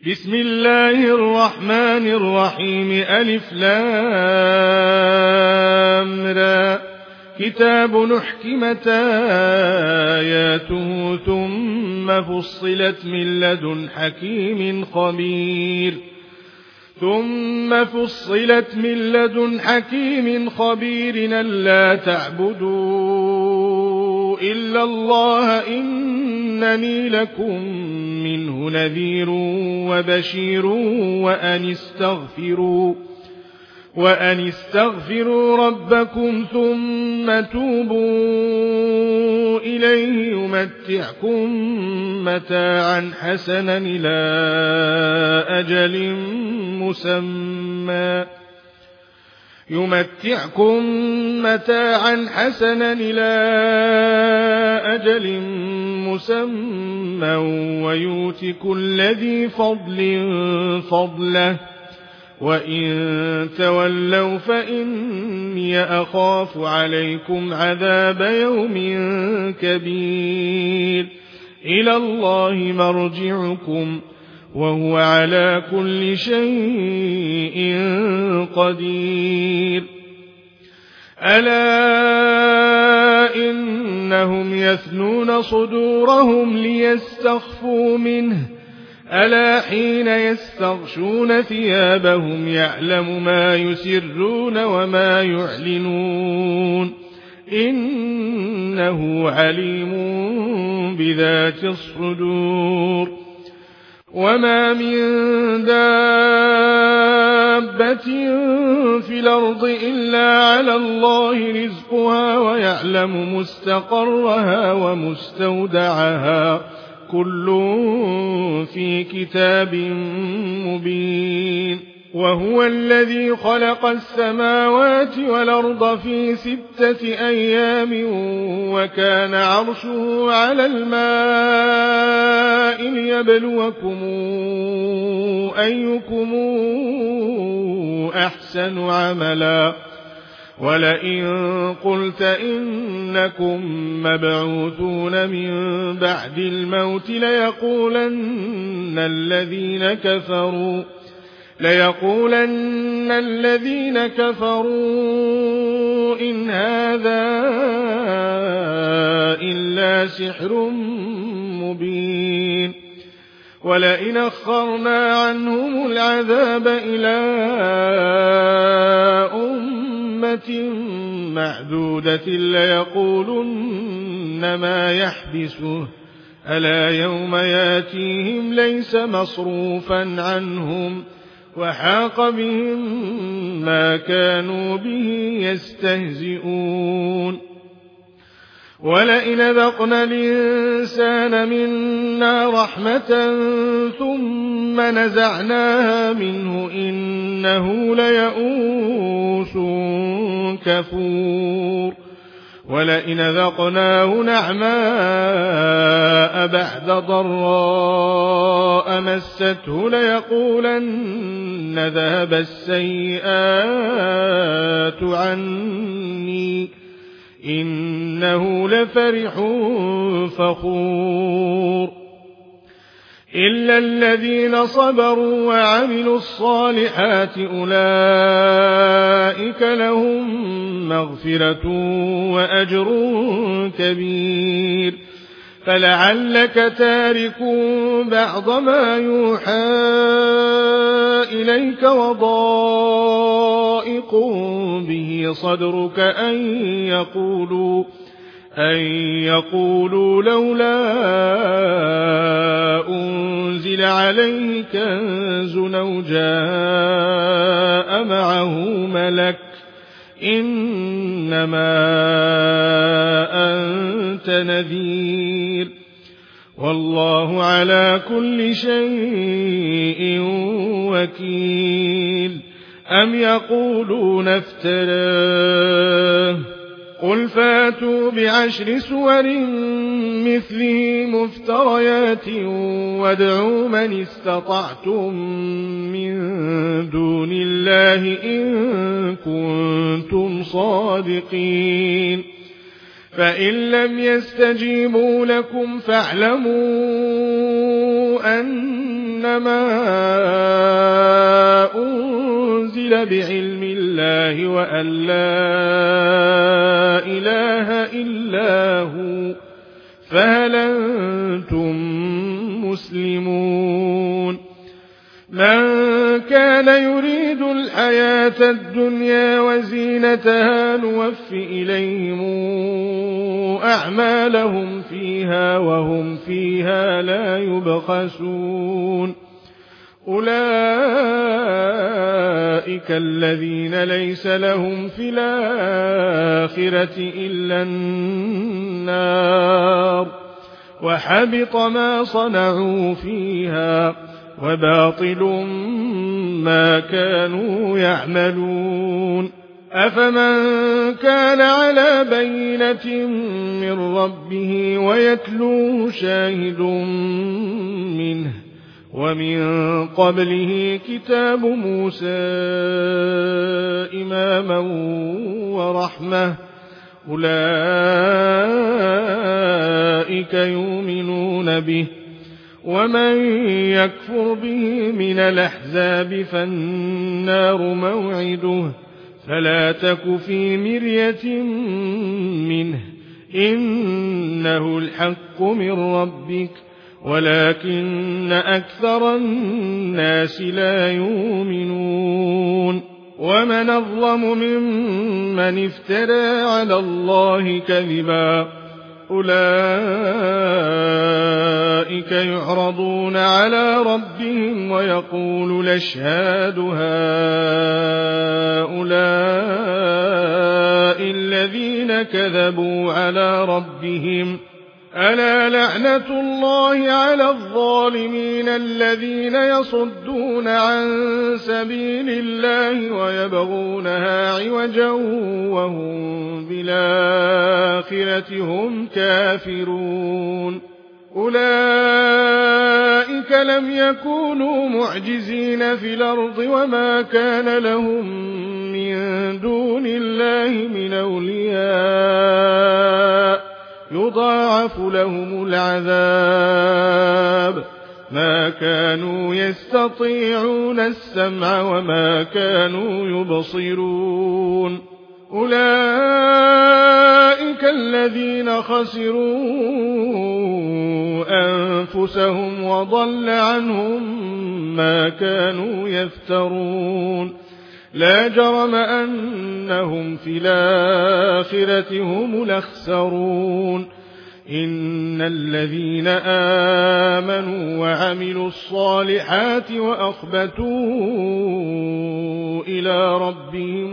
بسم الله الرحمن الرحيم ألف لام را كتاب نحكمت آياته ثم فصلت من لدن حكيم خبير ألا تعبدوا إلا الله إنني لكم منه نذير وبشير وأن استغفروا ربكم ثم توبوا إليه يمتعكم متاعا حسنا إلى أجل مسمى ويؤت كل ذي فضل فضله وإن تولوا فإني أخاف عليكم عذاب يوم كبير إلى الله مرجعكم وهو على كل شيء قدير ألا إنهم يثنون صدورهم ليستخفوا منه ألا حين يستغشون ثيابهم يعلم ما يسرون وما يعلنون إنه عليم بذات الصدور وما من دابة في الأرض إلا على الله رزقها ويعلم مستقرها ومستودعها كل في كتاب مبين وهو الذي خلق السماوات والأرض في 6 أيام وكان عرشه على الماء ليبلوكم أيكم أحسن عملا ولئن قلت إنكم مبعوثون من بعد الموت ليقولن الذين كفروا إن هذا إلا سحر مبين ولئن أخرنا عنهم العذاب إلى أمة معدودة ليقولن ما يحبسه ألا يوم ياتيهم ليس مصروفا عنهم وحاق بهم ما كانوا به يستهزئون ولئن ذقنا الإنسان منا رحمة ثم نزعناها منه إنه ليئوس كفور ولئن ذقناه نعماء بعد ضراء مسته ليقولن ذهب السيئات عني إنه لفرح فخور إلا الذين صبروا وعملوا الصالحات أولئك لهم مغفرة وأجر كبير فلعلك تارك بعض ما يوحى إليك وضائق به صدرك أن يقولوا لولا أنزل عليه كنز أو جاء معه ملك إنما أنت نذير والله على كل شيء وكيل أم يقولون افتراه قل فاتوا ب10 سور مثله مفتريات وادعوا من استطعتم من دون الله إن كنتم صادقين فإن لم يستجيبوا لكم فاعلموا أن أنما أنزل بعلم الله وأن لا إله إلا هو فهل أنتم مسلمون من كان يريد الحياة الدنيا وزينتها نوف إليهم أعمالهم فيها وهم فيها لا يبخسون أولئك الذين ليس لهم في الآخرة إلا النار وحبط ما صنعوا فيها وباطل ما كانوا يعملون أفمن كان على بينة من ربه ويتلوه شاهد منه ومن قبله كتاب موسى إماما ورحمة أولئك يؤمنون به ومن يكفر به من الأحزاب فالنار موعده فلا تك في مرية منه إنه الحق من ربك ولكن أكثر الناس لا يؤمنون ومن أظلم ممن افترى على الله كذبا أولئك يعرضون على ربهم ويقول الأشهاد هؤلاء الذين كذبوا على ربهم ألا لعنة الله على الظالمين الذين يصدون عن سبيل الله ويبغونها عوجا وهم بالآخرة هم كافرون أولئك لم يكونوا معجزين في الأرض وما كان لهم من دون الله من أولياء يضاعف لهم العذاب ما كانوا يستطيعون السمع وما كانوا يبصرون أولئك الذين خسروا أنفسهم وضل عنهم ما كانوا يفترون لا جرم أنهم في الآخرة هم الأخسرون إن الذين آمنوا وعملوا الصالحات وأخبتوا إلى ربهم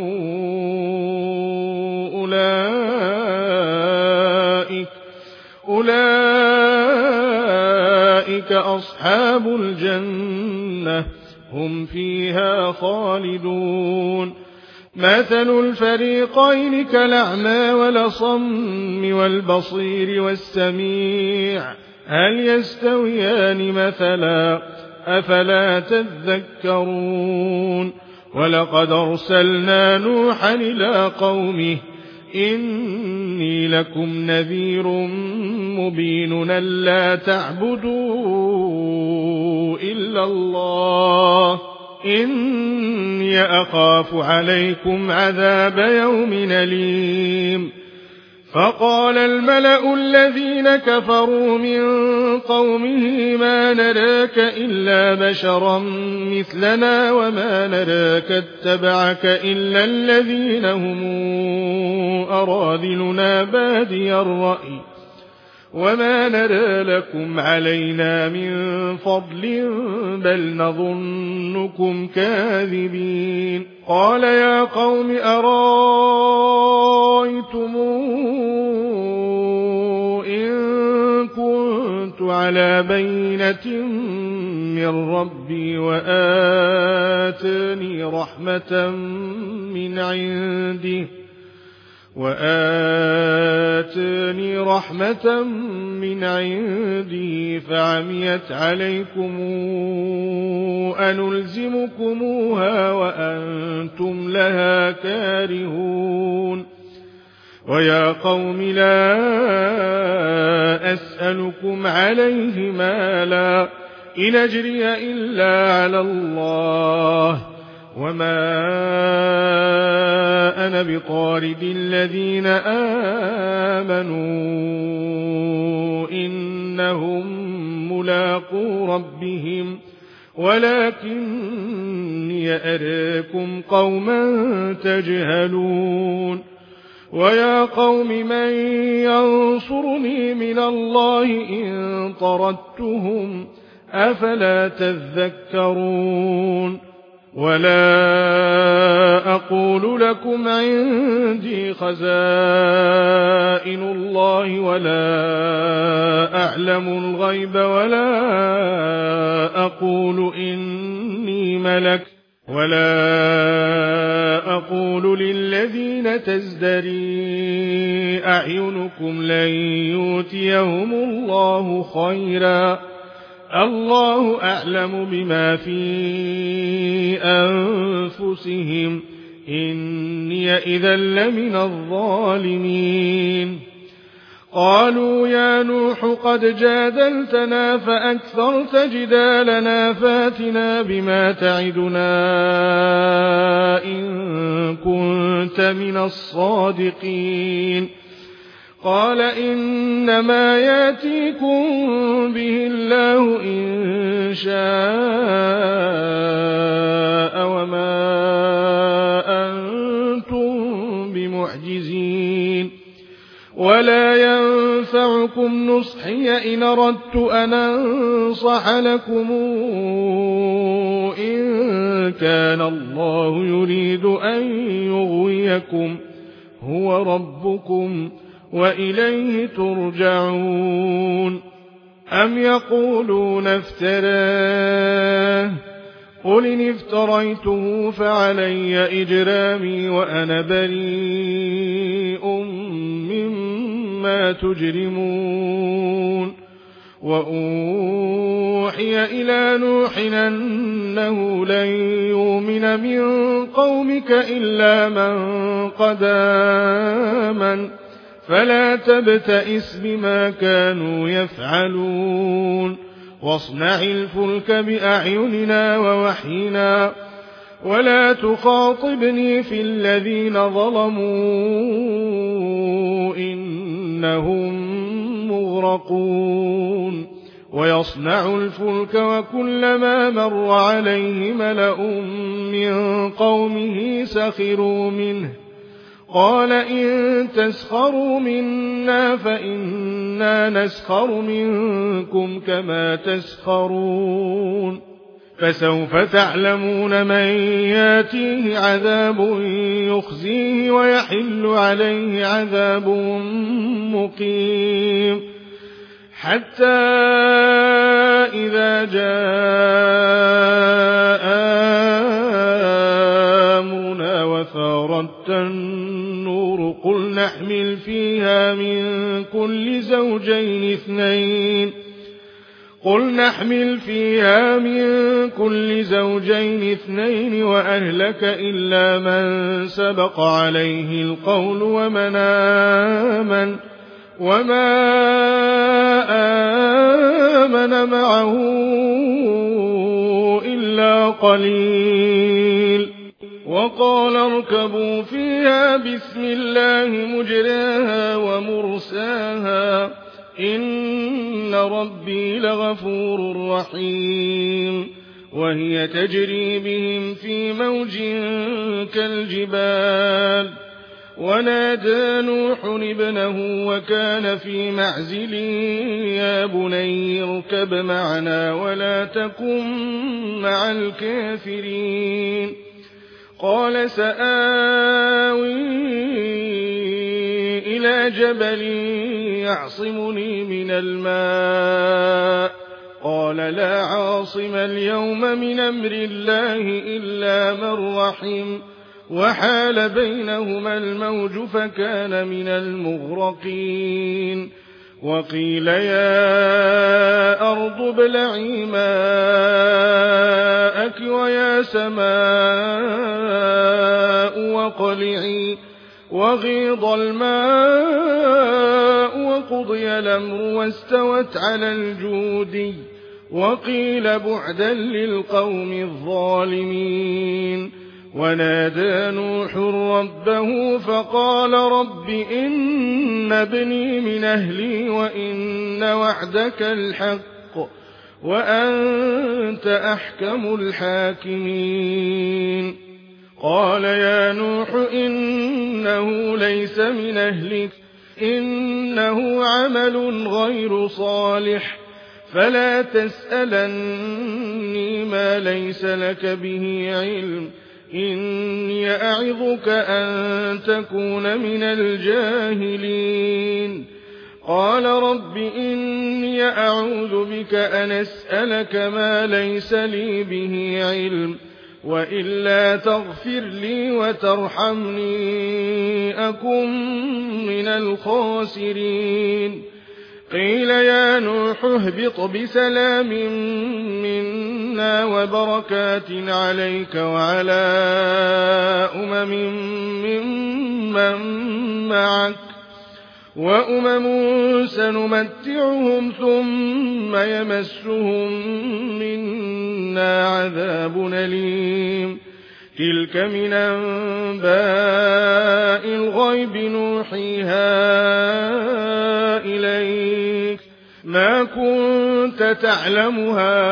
أولئك أصحاب الجنة هم فيها خالدون مثل الفريقين كالأعمى والأصم والبصير والسميع هل يستويان مثلا أفلا تذكرون ولقد أرسلنا نوحا إلى قومه إني لكم نذير مبين ألا تعبدوا إلا الله إني أخاف عليكم عذاب يوم أليم فقال الملأ الذين كفروا من قومه ما نراك إلا بشرا مثلنا وما نراك اتبعك إلا الذين هم أراذلنا بادي الرأي وما نرى لكم علينا من فضل بل نظنكم كاذبين قال يا قوم أرايتم إن كنت على بينة من ربي وآتاني رحمة من عنده فعميت عليكم أنلزمكموها وأنتم لها كارهون ويا قوم لا أسألكم عليه مالا إن أجري إلا على الله وما أنا بطارد الذين آمنوا إنهم ملاقو ربهم ولكني أراكم قوما تجهلون ويا قوم من ينصرني من الله إن طردتهم أفلا تذكرون ولا أقول لكم عندي خزائن الله ولا أعلم الغيب ولا أقول إني ملك ولا أقول للذين تزدري أعينكم لن يؤتيهم الله خيرا الله أعلم بما في أنفسهم إني إذا لمن الظالمين قالوا يا نوح قد جادلتنا فأكثرت جدالنا فاتنا بما تعدنا إن كنت من الصادقين قال إنما ياتيكم به الله إن شاء وما أنتم بمعجزين ولا ينفعكم نصحي إن أردت أن أنصح لكم إن كان الله يريد أن يغويكم هو ربكم وإليه ترجعون أم يقولون افتراه قل إن افتريته فعلي إجرامي وأنا بريء مما تجرمون وأوحي إلى نوح أنه لن يؤمن من قومك إلا من قد آمن فلا تبتئس بما كانوا يفعلون واصنع الفلك بأعيننا ووحينا ولا تخاطبني في الذين ظلموا إنهم مغرقون ويصنع الفلك وكلما مر عليه ملأ من قومه سخروا منه قال إن تسخروا منا فإنا نسخر منكم كما تسخرون فسوف تعلمون من ياتيه عذاب يخزيه ويحل عليه عذاب مقيم حتى إذا جاء أمرنا وفارت النور قل نحمل فيها من كل زوجين اثنين وأهلك إلا من سبق عليه القول وما آمن معه إلا قليل وقال اركبوا فيها بسم الله مجراها ومرساها إن ربي لغفور رحيم وهي تجري بهم في موج كالجبال ونادى نوح ابنه وكان في معزل يا بني اركب معنا ولا تكن مع الكافرين قال سآوي إلى جبل يعصمني من الماء قال لا عاصم اليوم من أمر الله إلا من رحم وحال بينهما الموج فكان من المغرقين وقيل يا أرض ابلعي ماءك ويا سماء وقلعي وغيض الماء وقضي الأمر واستوت على الجودي وقيل بعدا للقوم الظالمين. ونادى نوح ربه فقال رب إن ابني من أهلي وإن وعدك الحق وأنت أحكم الحاكمين. قال يا نوح إنه ليس من أهلك إنه عمل غير صالح فلا تسألني ما ليس لك به علم إني أعظك أن تكون من الجاهلين. قال رب إني أعوذ بك أن أسألك ما ليس لي به علم وإلا تغفر لي وترحمني أكن من الخاسرين. قيل يا نوح اهبط بسلام منا وبركات عليك وعلى ممن معك وأمم سنمتعهم ثم يمسهم منا عذاب أليم. تلك من أنباء الغيب نوحيها إليك ما كنت تعلمها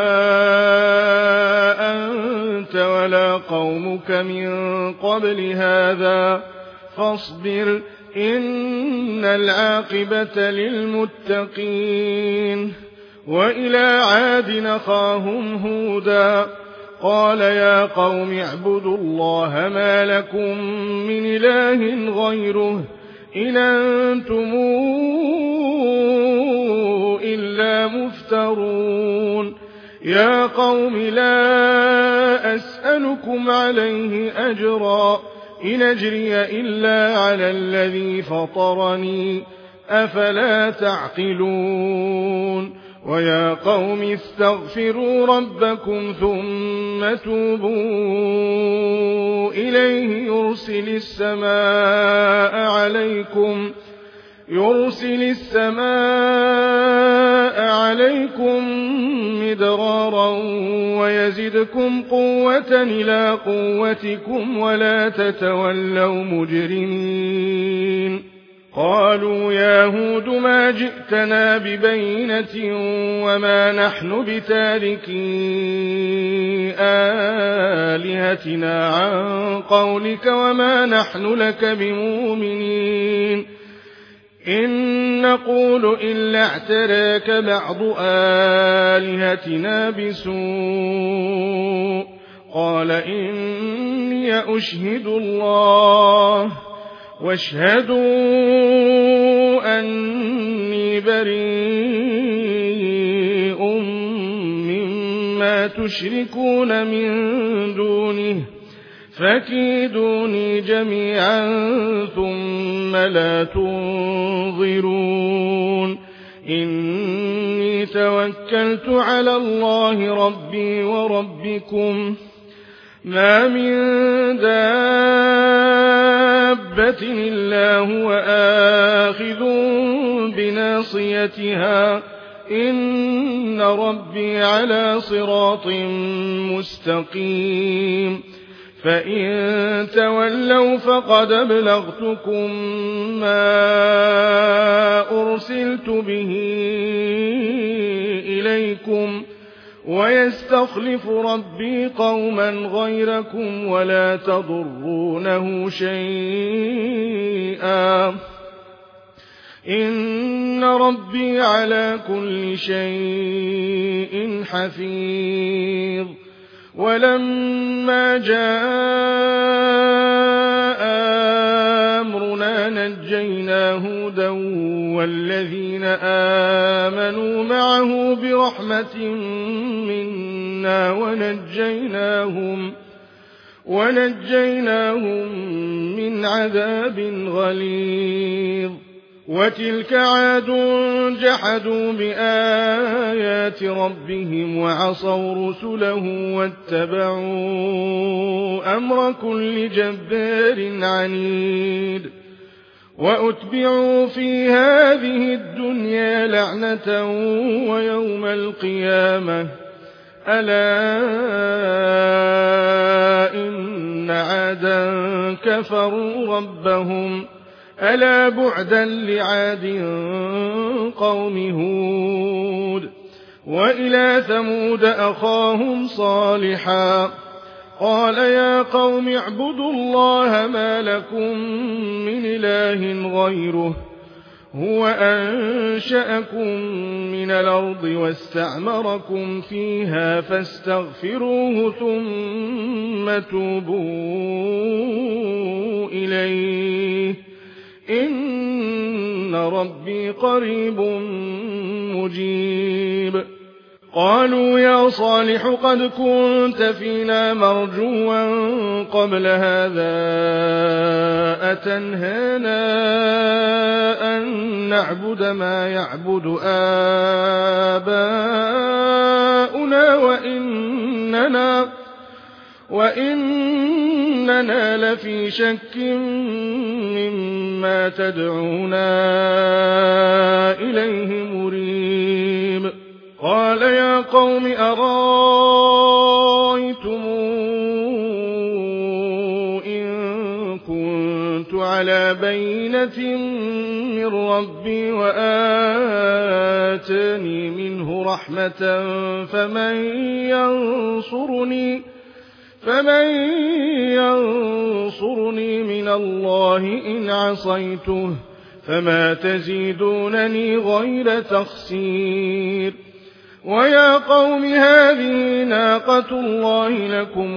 أنت ولا قومك من قبل هذا فاصبر إن العاقبة للمتقين. وإلى عاد أخاهم هودا قال يا قوم اعبدوا الله ما لكم من إله غيره إن أنتم إلا مفترون. يا قوم لا أسألكم عليه أجرا إن أجري إلا على الذي فطرني أفلا تعقلون. ويا قوم استغفروا ربكم ثم توبوا إليه يرسل السماء عليكم مدرارا ويزدكم قوة إلى قوتكم ولا تتولوا مجرمين. قالوا يا هود ما جئتنا ببينة وما نحن بتاركي آلهتنا عن قولك وما نحن لك بمؤمنين إن نقول إلا اعتراك بعض آلهتنا بسوء. قال إني أشهد الله واشهدوا أني بريء مما تشركون من دونه فكيدوني جميعا ثم لا تنظرون. إني توكلت على الله ربي وربكم ما من دابة إلا هو آخذ بناصيتها إن ربي على صراط مستقيم. فإن تولوا فقد أبلغتكم ما أرسلت به إليكم ويستخلف ربي قوما غيركم ولا تضرونه شيئا إن ربي على كل شيء حفيظ. ولما جاء أمرنا نجينا هودا والذين آمنوا معه برحمة منا ونجيناهم من عذاب غليظ. وتلك عاد جحدوا بآيات ربهم وعصوا رسله واتبعوا أمر كل جبار عنيد. وأتبعوا في هذه الدنيا لعنة ويوم القيامة ألا إن عادا كفروا ربهم ألا بعدا لعاد قوم هود وإلى ثمود أخاهم صالحا قال يا قوم اعبدوا الله ما لكم من إله غيره هو أنشأكم من الأرض واستعمركم فيها فاستغفروه ثم توبوا إليه إن ربي قريب مجيب قالوا يا صالح قد كنت فينا مرجوا قبل هذا أتنهانا أن نعبد ما يعبد آباؤنا وإننا لفي شك مما تدعونا إليه مريب قال يا قوم أرأيتم إن كنت على بينة من ربي وآتاني منه رحمة فمن ينصرني من الله إن عصيته فما تزيدونني غير تخسير ويا قوم هذه ناقة الله لكم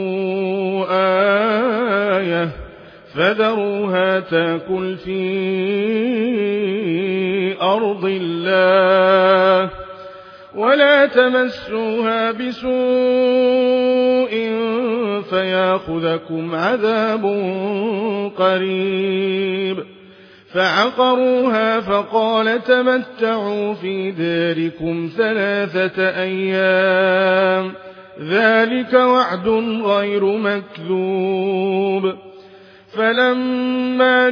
آية فذروها تأكل في أرض الله ولا تمسوها بسوء فياخذكم عذاب قريب فعقروها فقال تمتعوا في داركم 3 أيام ذلك وعد غير مكذوب فلما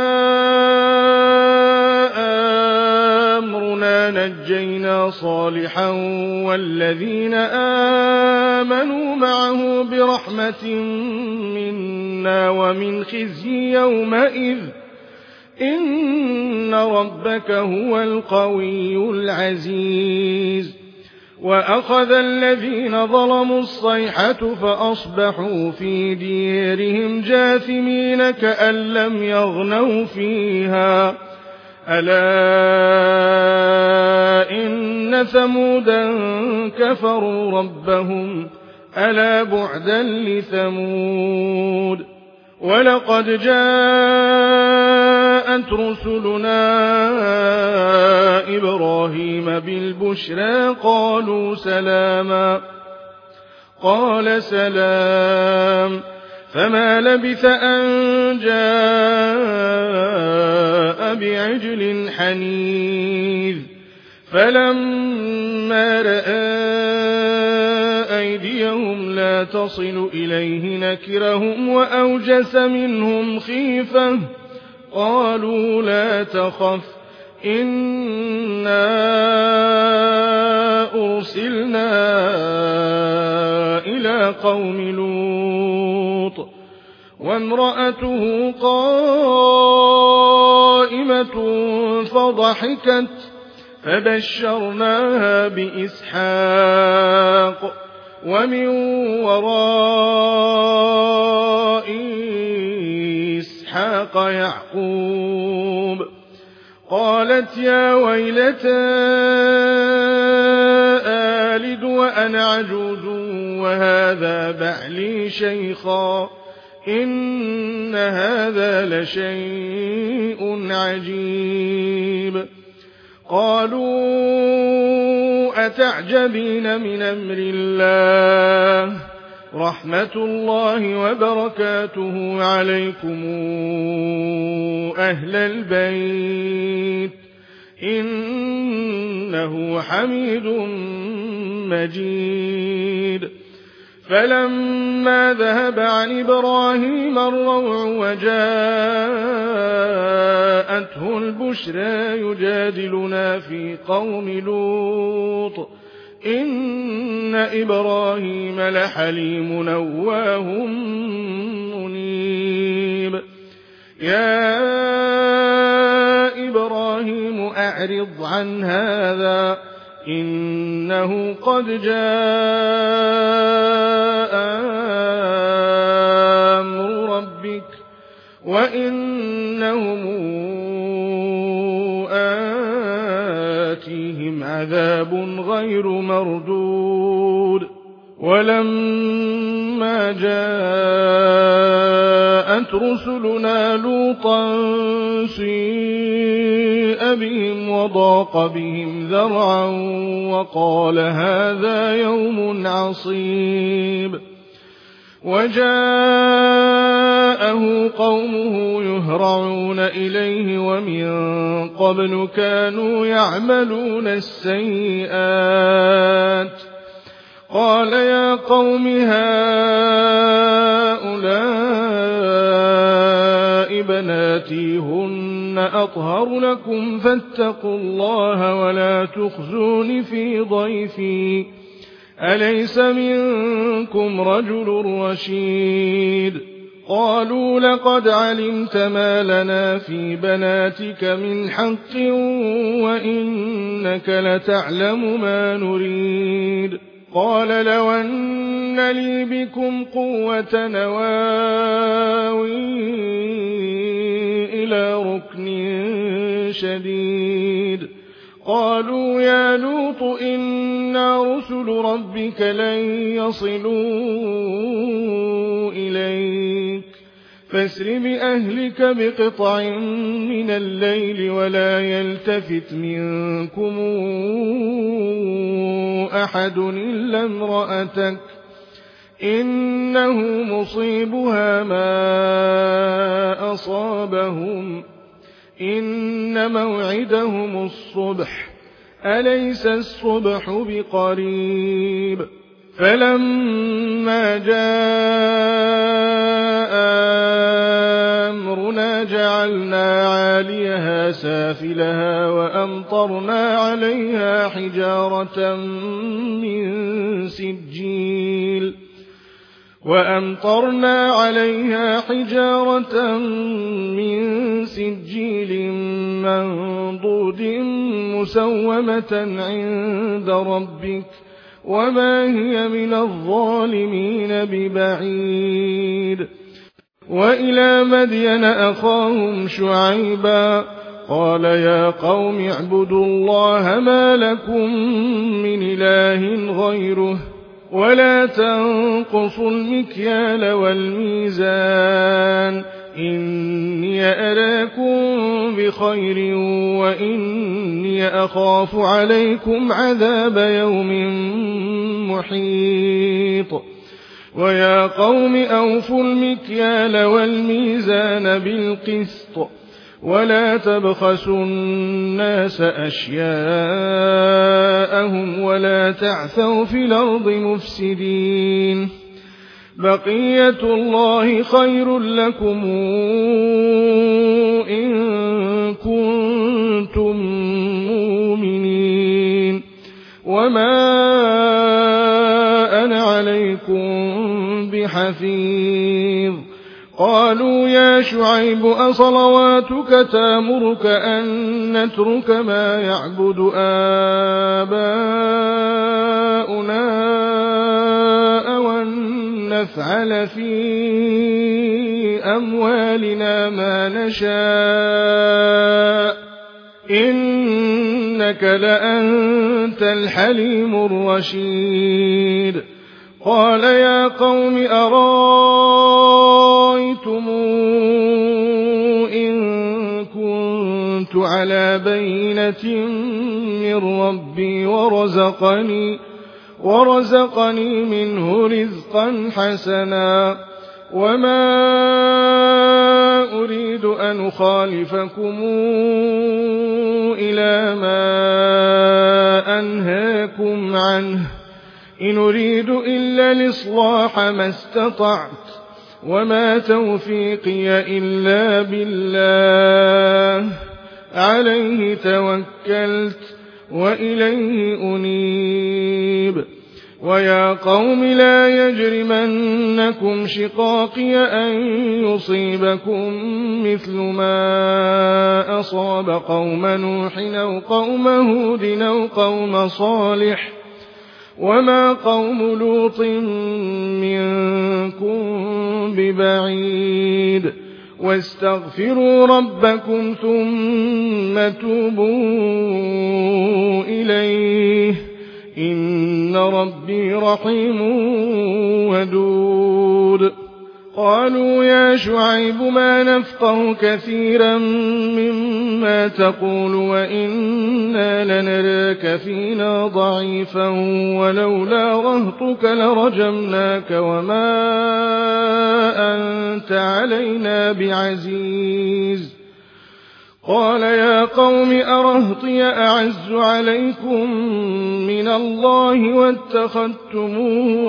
جاء أمرنا نجينا صالحا والذين آمنوا معه برحمة منا ومن خزي يومئذ إن ربك هو القوي العزيز وأخذ الذين ظلموا الصيحة فأصبحوا في ديرهم جاثمين كأن لم يغنوا فيها ألا إن ثمودا كفروا ربهم ألا بعدا لثمود ولقد جاءت رسلنا إبراهيم بالبشرى قالوا سلاما قال سلام فما لبث أن جاء بعجل حنيذ فلما رأى أيديهم لا تصل إليه نكرهم وأوجس منهم خيفة قالوا لا تخف إنا أرسلنا إلى قوم لوط وامرأته قائمة فضحكت فبشرناها بإسحاق ومن وراء إسحاق يعقوب قالت يا ويلتى آلد وأنا عجوز وهذا بعلي شيخا إن هذا لشيء عجيب قالوا أتعجبين من أمر الله رحمة الله وبركاته عليكم أهل البيت إنه حميد مجيد فلما ذهب عن إبراهيم الروع وجاءته البشرى يجادلنا في قوم لوط إن إبراهيم لحليم أواه منيب يا إبراهيم أعرض عن هذا إنه قد جاء أمر ربك وإنهم آتيهم عذاب غير مردود ولما جاءت رسلنا لوطا سيء بهم وضاق بهم ذرعا وقال هذا يوم عصيب وجاءه قومه يهرعون إليه ومن قبل كانوا يعملون السيئات قال يا قوم هؤلاء بناتي هن أطهر لكم فاتقوا الله ولا تخزون في ضيفي أليس منكم رجل رشيد قالوا لقد علمت ما لنا في بناتك من حق وإنك لتعلم ما نريد قال لو أن لي بكم قوة نواوي إلى ركن شديد قالوا يا لوط إنا رسل ربك لن يصلوا إليك فاسر بأهلك بقطع من الليل ولا يلتفت منكم أحد إلا امرأتك إنه مصيبها ما أصابهم إن موعدهم الصبح أليس الصبح بقريب فلما جاء أمرنا جعلنا عاليها سافلها وأمطرنا عليها حجارة من سجيل منضود مسومة عند ربك وما هي من الظالمين ببعيد وإلى مدين أخاهم شعيبا قال يا قوم اعبدوا الله ما لكم من إله غيره ولا تنقصوا المكيال والميزان إني أراكم بخير وإني أخاف عليكم عذاب يوم محيط ويا قوم أوفوا المكيال والميزان بالقسط ولا تبخسوا الناس أشياءهم ولا تعثوا في الأرض مفسدين بقية الله خير لكم إن كنتم مؤمنين وما أنا عليكم بحفيظ قالوا يا شعيب أصلواتك تأمرك أن نترك ما يعبد آباؤنا أو أن نفعل في أموالنا ما نشاء إنك لأنت الحليم الرشيد قال يا قوم أرايتم إن كنت على بينة من ربي ورزقني منه رزقا حسنا وما أريد أن أخالفكم إلى ما أنهاكم عنه إن أريد إلا الإصلاح ما استطعت وما توفيقي إلا بالله عليه توكلت وإليه أنيب ويا قوم لا يجرمنكم شقاقي أن يصيبكم مثل ما أصاب قوم نوح أو قوم هود أو قوم صالح وما قوم لوط منكم ببعيد واستغفروا ربكم ثم توبوا إليه إن ربي رحيم ودود قالوا يا شعيب ما نفقه كثيرا مما تقول وإنا لنراك فينا ضعيفا ولولا رهطك لرجمناك وما أنت علينا بعزيز قال يا قوم أرهطي أعز عليكم من الله واتخذتموه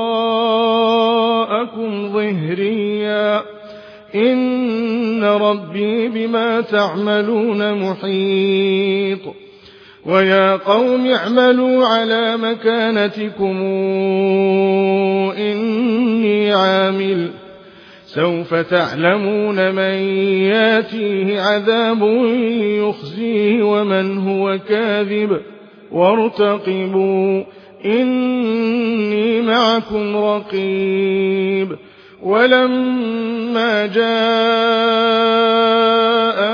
وراءكم ظهريا إن ربي بما تعملون محيط ويا قوم اعملوا على مكانتكم إني عامل سوف تعلمون من ياتيه عذاب يخزيه ومن هو كاذب وارتقبوا إني معكم رقيب ولما جاء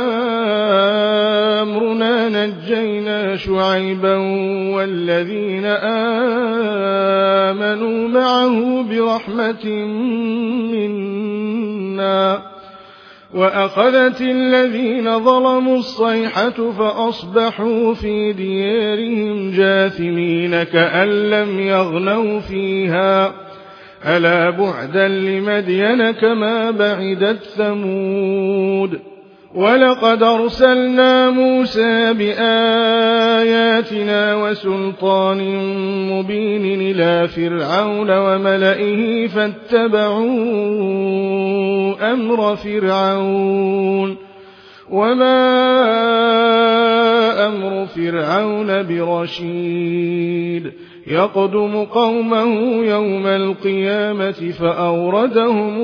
أمرنا نجينا شعيبا والذين آمنوا معه برحمة منا وأخذت الذين ظلموا الصيحة فأصبحوا في ديارهم جاثمين كأن لم يغنوا فيها ألا بعدا لمدين كما بعدت ثمود ولقد أرسلنا موسى بآياتنا وسلطان مبين إلى فرعون وملئه فاتبعوا أمر فرعون وما أمر فرعون برشيد يقدم قومه يوم القيامة فأوردهم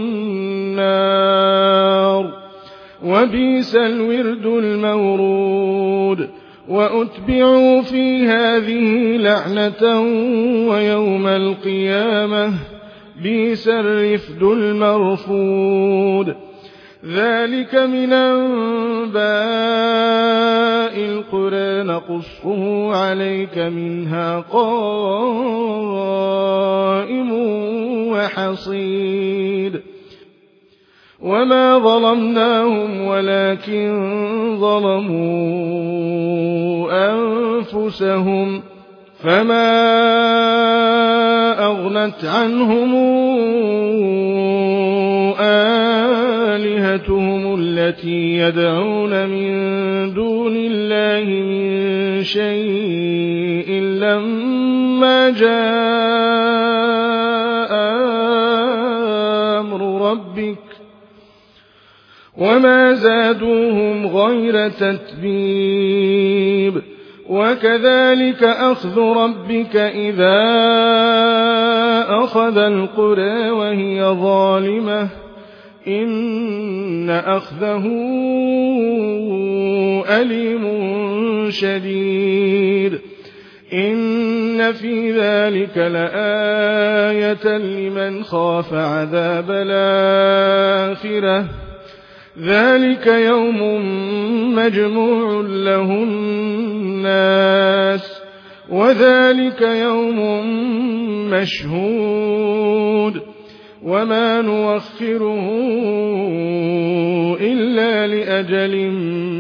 النار وبئس الورد المورود وأتبعوا في هذه لعنة ويوم القيامة بئس الرفد المرفود ذلك من أنباء القرى نقصه عليك منها قائم وحصيد وما ظلمناهم ولكن ظلموا أنفسهم فما أغنت عنهم آلهتهم التي يدعون من دون الله من شيء لما جاء أمر ربك وما زادوهم غير تتبيب وكذلك أخذ ربك إذا أخذ القرى وهي ظالمة إن أخذه أليم شديد إن في ذلك لآية لمن خاف عذاب الآخرة ذلك يوم مجموع له الناس وذلك يوم مشهود وما نوخره إلا لأجل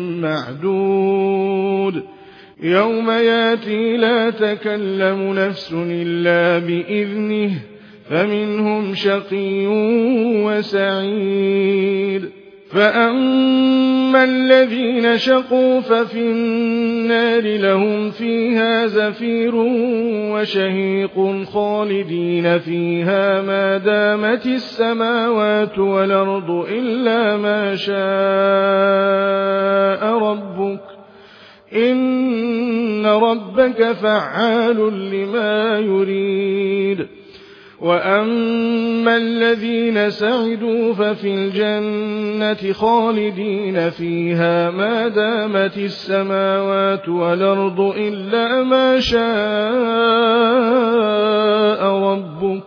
معدود يوم ياتي لا تكلم نفس إلا بإذنه فمنهم شقي وسعيد فأما الذين شقوا ففي النار لهم فيها زفير وشهيق خالدين فيها ما دامت السماوات والأرض إلا ما شاء ربك إن ربك فعال لما يريد. وأما الذين سعدوا ففي الجنة خالدين فيها ما دامت السماوات والأرض إلا ما شاء ربك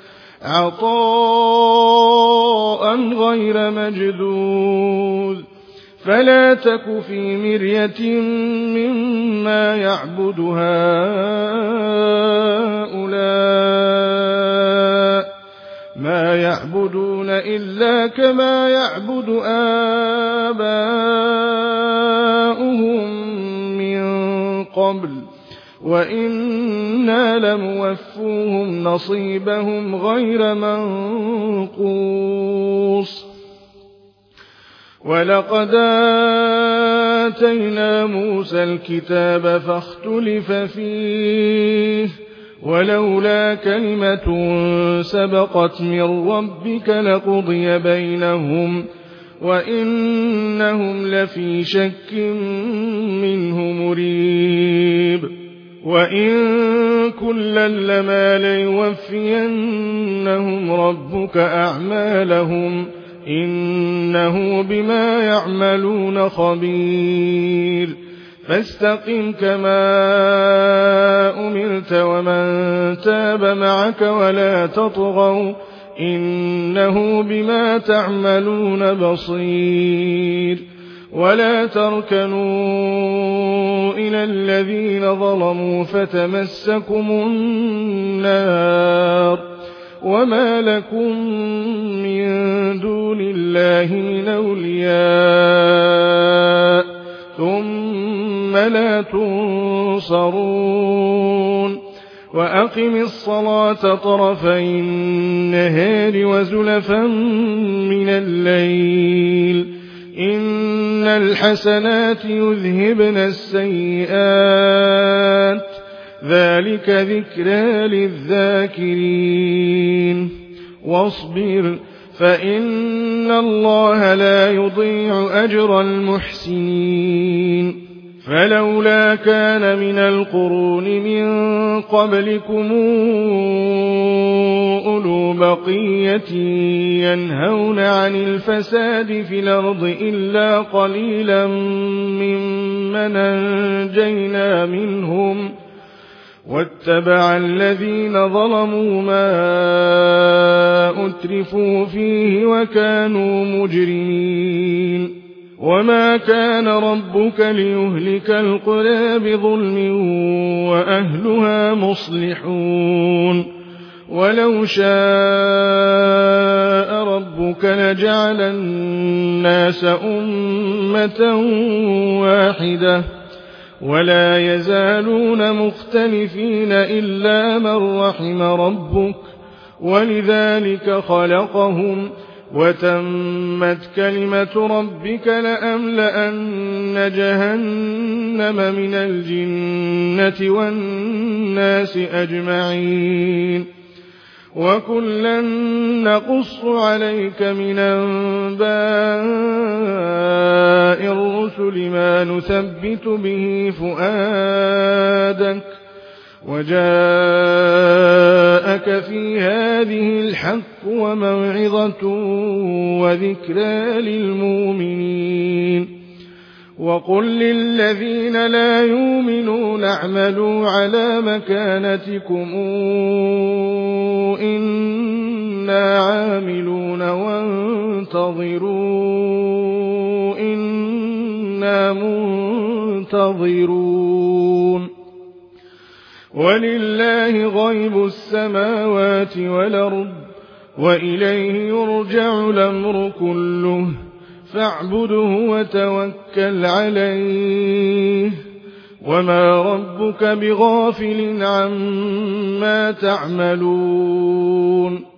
عطاء غير مجذوذ. فلا تك في مرية مما يعبد هؤلاء ما يعبدون إلا كما يعبد آباؤهم من قبل وإنا لموفوهم نصيبهم غير منقوص. ولقد آتينا موسى الكتاب فاختلف فيه ولولا كلمة سبقت من ربك لقضي بينهم وإنهم لفي شك منه مريب. وإن كلا لما ليوفينهم ربك أعمالهم إنه بما يعملون خبير. فاستقم كما أمرت ومن تاب معك ولا تطغوا إنه بما تعملون بصير. ولا تركنوا إلى الذين ظلموا فتمسكم النار وما لكم من دون الله من أولياء ثم لا تنصرون. وأقم الصلاة طرفي النهار وزلفا من الليل إن الحسنات يذهبن السيئات ذلك ذكرى للذاكرين. واصبر فإن الله لا يضيع أجر المحسنين. فلولا كان من القرون من قبلكم أولو بقية ينهون عن الفساد في الأرض إلا قليلا ممن أنجينا منهم واتبع الذين ظلموا ما أترفوا فيه وكانوا مجرمين. وما كان ربك ليهلك القرى بظلم وأهلها مصلحون. ولو شاء ربك لجعل الناس أمة واحدة ولا يزالون مختلفين إلا من رحم ربك ولذلك خلقهم وتمت كلمة ربك لأملأن جهنم من الجنة والناس أجمعين. وكلا نقص عليك من أنباء الرسل ما نثبت به فؤادك وجاءك في هذه الحق وموعظة وذكرى للمؤمنين. وقل للذين لا يؤمنون اعملوا على مكانتكم إنا عاملون وانتظروا إنا منتظرون. ولله غيب السماوات والأرض وإليه يرجع الأمر كله فاعبده وتوكل عليه وما ربك بغافل عما تعملون.